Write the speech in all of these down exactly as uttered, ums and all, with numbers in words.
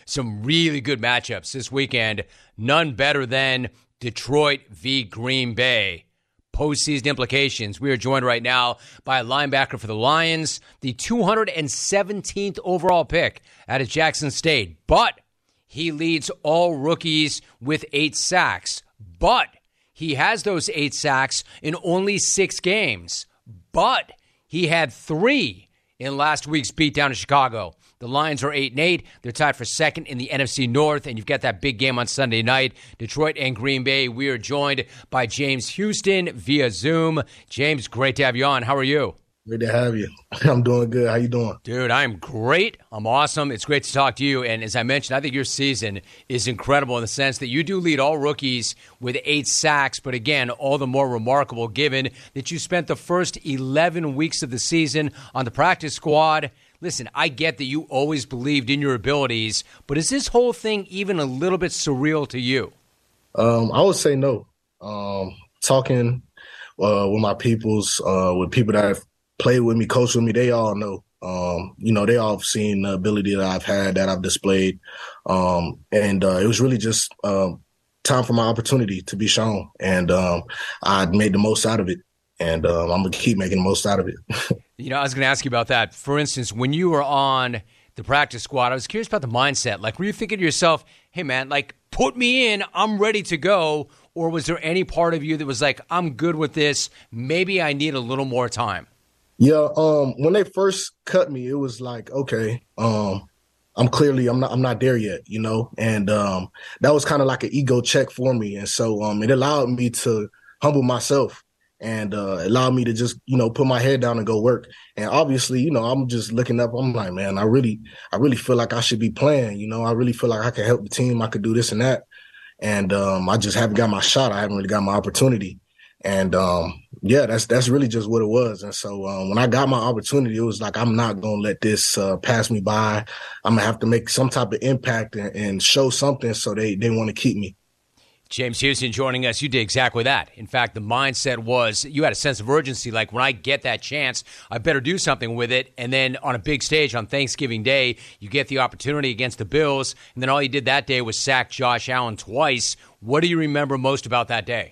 some really good matchups this weekend. None better than Detroit v. Green Bay. Postseason implications. We are joined right now by a linebacker for the Lions, the two hundred seventeenth overall pick out of Jackson State. But he leads all rookies with eight sacks. But he has those eight sacks in only six games. But he had three in last week's beatdown in Chicago. The Lions are eight and eight. They're tied for second in the N F C North, and you've got that big game on Sunday night, Detroit and Green Bay. We are joined by James Houston via Zoom. James, great to have you on. How are you? Great to have you. I'm doing good. How you doing? Dude, I'm great. I'm awesome. It's great to talk to you. And as I mentioned, I think your season is incredible in the sense that you do lead all rookies with eight sacks. But again, all the more remarkable given that you spent the first eleven weeks of the season on the practice squad. Listen, I get that you always believed in your abilities, but is this whole thing even a little bit surreal to you? Um, I would say no. Um, talking uh, with my peoples, uh, with people that have played with me, coached with me, they all know. Um, you know, they all have seen the ability that I've had, that I've displayed. Um, and uh, it was really just uh, time for my opportunity to be shown. And um, I made the most out of it. And um, I'm going to keep making the most out of it. You know, I was going to ask you about that. For instance, when you were on the practice squad, I was curious about the mindset. Like, were you thinking to yourself, hey, man, like, put me in, I'm ready to go? Or was there any part of you that was like, I'm good with this, maybe I need a little more time? Yeah, um, when they first cut me, it was like, okay, um, I'm clearly, I'm not I'm not there yet, you know? And um, that was kind of like an ego check for me. And so um, it allowed me to humble myself. And uh, allowed me to just, you know, put my head down and go work. And obviously, you know, I'm just looking up. I'm like, man, I really, I really feel like I should be playing. You know, I really feel like I can help the team. I could do this and that. And um, I just haven't got my shot. I haven't really got my opportunity. And um, yeah, that's that's really just what it was. And so um, when I got my opportunity, it was like, I'm not going to let this uh, pass me by. I'm going to have to make some type of impact and, and show something so they, they want to keep me. James Houston joining us. You did exactly that. In fact, the mindset was you had a sense of urgency, like when I get that chance, I better do something with it. And then on a big stage on Thanksgiving Day, you get the opportunity against the Bills. And then all you did that day was sack Josh Allen twice. What do you remember most about that day?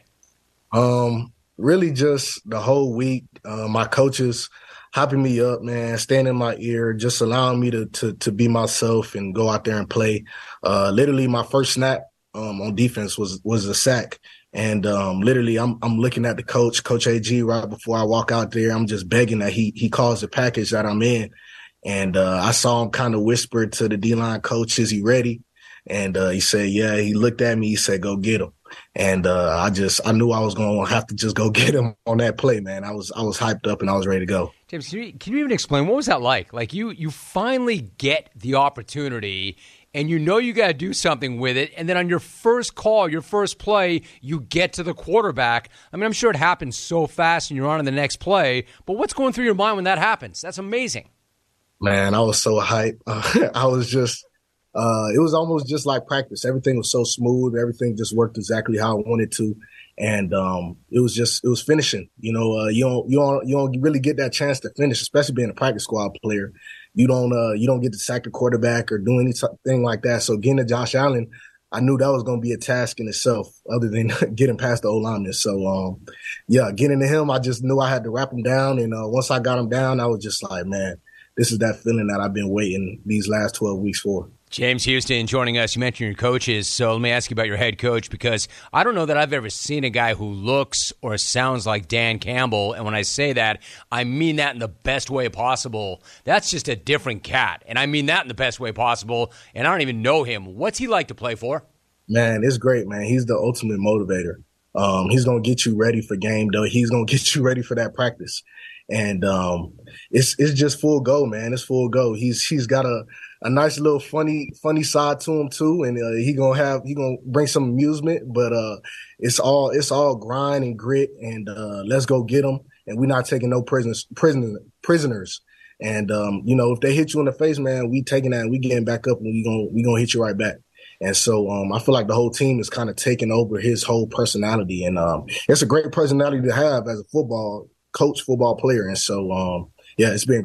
Um, really just the whole week, uh, my coaches hopping me up, man, staying in my ear, just allowing me to to, to be myself and go out there and play. Uh, literally my first snap Um, on defense was was a sack. And um, literally I'm I'm looking at the coach, Coach A G, right before I walk out there. I'm just begging that he he calls the package that I'm in. And uh, I saw him kind of whisper to the D-line coach, is he ready? And uh, he said, yeah. He looked at me. He said, go get him. And uh, I just I knew I was going to have to just go get him on that play, man. I was I was hyped up and I was ready to go. James, can you, can you even explain, what was that like? Like you you finally get the opportunity and you know you got to do something with it, and then on your first call, your first play, you get to the quarterback. I mean, I'm sure it happens so fast and you're on to the next play, but what's going through your mind when that happens? That's amazing. Man, I was so hyped. Uh, I was just, uh, it was almost just like practice. Everything was so smooth. Everything just worked exactly how I wanted to. And um, it was just, it was finishing. You know, uh, you don't, you don't, you don't really get that chance to finish, especially being a practice squad player. You don't, uh, you don't get to sack the quarterback or do anything like that. So getting to Josh Allen, I knew that was going to be a task in itself, other than getting past the O-lineman. So, um, yeah, getting to him, I just knew I had to wrap him down. And uh, once I got him down, I was just like, man, this is that feeling that I've been waiting these last twelve weeks for. James Houston joining us. You mentioned your coaches, so let me ask you about your head coach, because I don't know that I've ever seen a guy who looks or sounds like Dan Campbell, and when I say that, I mean that in the best way possible. That's just a different cat, and I mean that in the best way possible, and I don't even know him. What's he like to play for? Man, it's great, man. He's the ultimate motivator. Um, he's going to get you ready for game day. He's going to get you ready for that practice. And um, it's it's just full go, man. It's full go. He's he's got a, a nice little funny funny side to him too, and uh, he gonna have he gonna bring some amusement. But uh, it's all it's all grind and grit, and uh, let's go get them. And we're not taking no prisoners prisoners prisoners. And um, you know, if they hit you in the face, man, we taking that and we getting back up, and we gonna we gonna hit you right back. And so um, I feel like the whole team is kind of taking over his whole personality, and um, it's a great personality to have as a football coach, football player. And so, um, yeah, it's been great.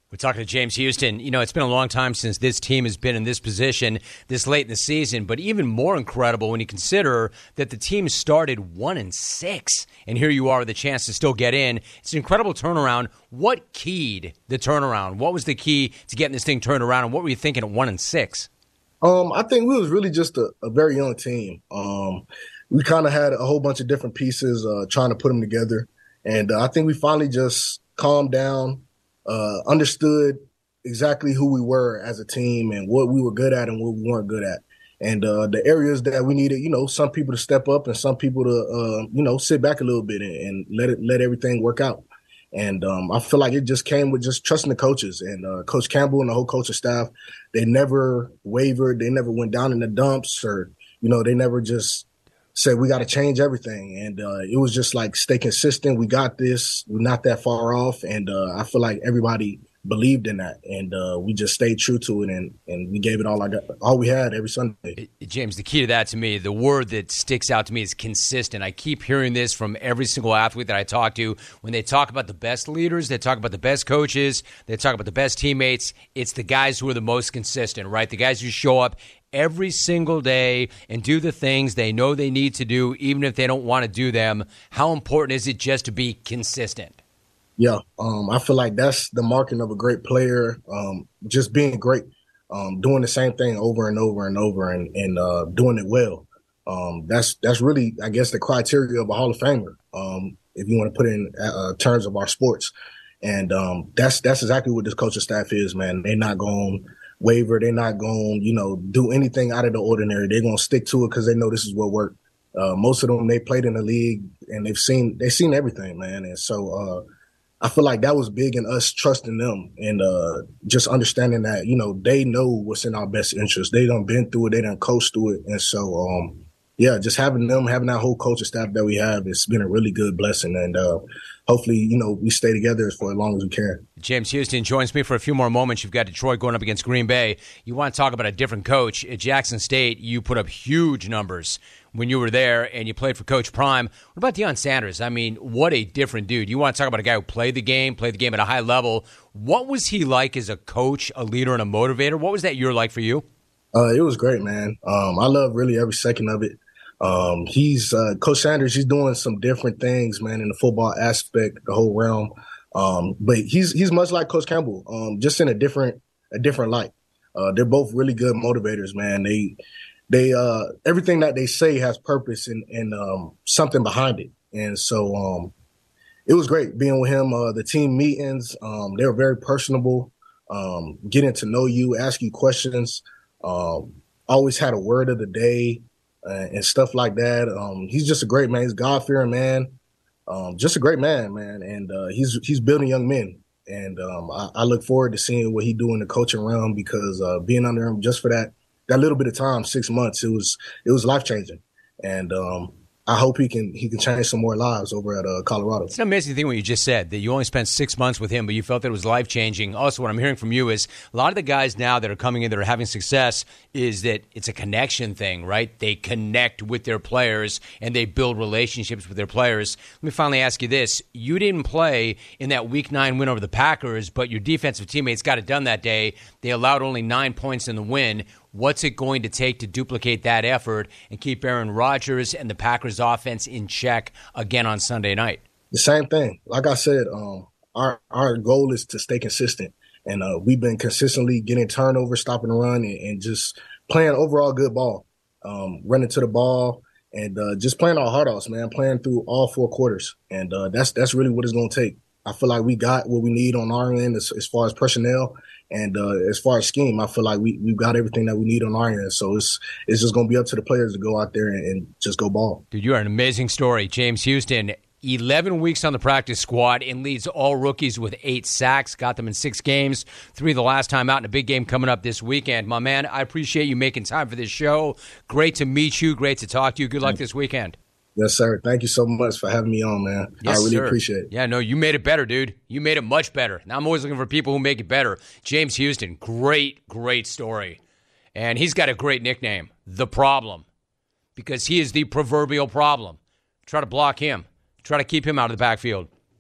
We're talking to James Houston. You know, it's been a long time since this team has been in this position this late in the season, but even more incredible when you consider that the team started one and six, and here you are with a chance to still get in. It's an incredible turnaround. What keyed the turnaround? What was the key to getting this thing turned around, and what were you thinking at one and six? Um, I think we was really just a, a very young team. Um, we kind of had a whole bunch of different pieces uh, trying to put them together, and uh, I think we finally just calmed down. Uh, understood exactly who we were as a team and what we were good at and what we weren't good at. And uh, the areas that we needed, you know, some people to step up and some people to, uh, you know, sit back a little bit and, and let it let everything work out. And um, I feel like it just came with just trusting the coaches. And uh, Coach Campbell and the whole coaching staff, they never wavered. They never went down in the dumps or, you know, they never just said, we got to change everything. And uh, it was just like, stay consistent. We got this. We're not that far off. And uh, I feel like everybody believed in that. And uh, we just stayed true to it. And, and we gave it all I got, all we had every Sunday. James, the key to that to me, the word that sticks out to me is consistent. I keep hearing this from every single athlete that I talk to. When they talk about the best leaders, they talk about the best coaches, they talk about the best teammates. It's the guys who are the most consistent, right? The guys who show up every single day and do the things they know they need to do, even if they don't want to do them. How important is it just to be consistent? Yeah, um, I feel like that's the marking of a great player, um, just being great, um, doing the same thing over and over and over and, and uh, doing it well. Um, that's that's really, I guess, the criteria of a Hall of Famer, um, if you want to put it in uh, terms of our sports. And um, that's that's exactly what this coaching staff is, man. They're not going to waver. They're not going to, you know, do anything out of the ordinary. They're going to stick to it because they know this is what worked. Uh, most of them, they played in the league and they've seen they've seen everything, man. And so uh, I feel like that was big in us trusting them and uh, just understanding that, you know, they know what's in our best interest. They done been through it. They done coached through it. And so, um, yeah, just having them, having that whole coaching staff that we have, it's been a really good blessing. And uh, hopefully, you know, we stay together for as long as we can. James Houston joins me for a few more moments. You've got Detroit going up against Green Bay. You want to talk about a different coach. At Jackson State, you put up huge numbers when you were there, and you played for Coach Prime. What about Deion Sanders? I mean, what a different dude. You want to talk about a guy who played the game, played the game at a high level. What was he like as a coach, a leader, and a motivator? What was that year like for you? Uh, it was great, man. Um, I love really every second of it. Um, he's uh, Coach Sanders. He's doing some different things, man, in the football aspect, the whole realm. Um, but he's he's much like Coach Campbell, um, just in a different a different light. Uh, they're both really good motivators, man. They they uh, everything that they say has purpose and and um, something behind it. And so um, it was great being with him. Uh, the team meetings, um, they were very personable, um, getting to know you, ask you questions. Um, always had a word of the day. Uh, and stuff like that. Um, he's just a great man. He's a God-fearing man. Um, just a great man, man. And uh, he's he's building young men. And um, I, I look forward to seeing what he do in the coaching realm because uh, being under him just for that that little bit of time, six months, it was it was life-changing. And um, I hope he can he can change some more lives over at uh, Colorado. It's an amazing thing what you just said, that you only spent six months with him, but you felt that it was life-changing. Also, what I'm hearing from you is a lot of the guys now that are coming in that are having success is that it's a connection thing, right? They connect with their players, and they build relationships with their players. Let me finally ask you this. You didn't play in that Week nine win over the Packers, but your defensive teammates got it done that day. They allowed only nine points in the win. What's it going to take to duplicate that effort and keep Aaron Rodgers and the Packers offense in check again on Sunday night? The same thing. Like I said, um, our our goal is to stay consistent. And uh, we've been consistently getting turnovers, stopping the run, and, and just playing overall good ball, um, running to the ball, and uh, just playing our heart out, man, playing through all four quarters. And uh, that's that's really what it's going to take. I feel like we got what we need on our end as, as far as personnel. And uh, as far as scheme, I feel like we, we've got everything that we need on our end. So it's it's just going to be up to the players to go out there and, and just go ball. Dude, you are an amazing story. James Houston, eleven weeks on the practice squad and leads all rookies with eight sacks. Got them in six games, three the last time out, and a big game coming up this weekend. My man, I appreciate you making time for this show. Great to meet you. Great to talk to you. Good luck this weekend. Yes, sir. Thank you so much for having me on, man. Yes, I really sir. appreciate it. Yeah, no, you made it better, dude. You made it much better. Now I'm always looking for people who make it better. James Houston, great, great story. And he's got a great nickname, The Problem, because he is the proverbial problem. Try to block him. Try to keep him out of the backfield.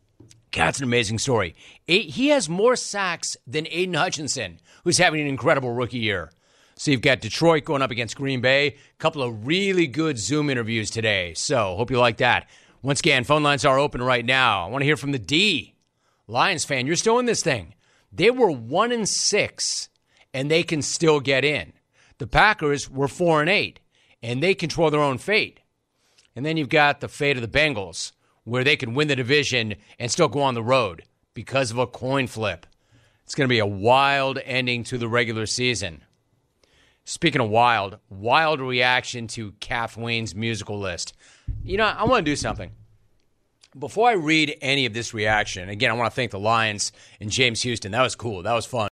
That's an amazing story. He has more sacks than Aiden Hutchinson, who's having an incredible rookie year. So you've got Detroit going up against Green Bay. A couple of really good Zoom interviews today. So hope you like that. Once again, phone lines are open right now. I want to hear from the D. Lions fan, you're still in this thing. They were one and six, and they can still get in. The Packers were four and eight, and they control their own fate. And then you've got the fate of the Bengals, where they can win the division and still go on the road because of a coin flip. It's going to be a wild ending to the regular season. Speaking of wild, wild reaction to Kathleen's musical list. You know, I want to do something. Before I read any of this reaction, again, I want to thank the Lions and James Houston. That was cool. That was fun.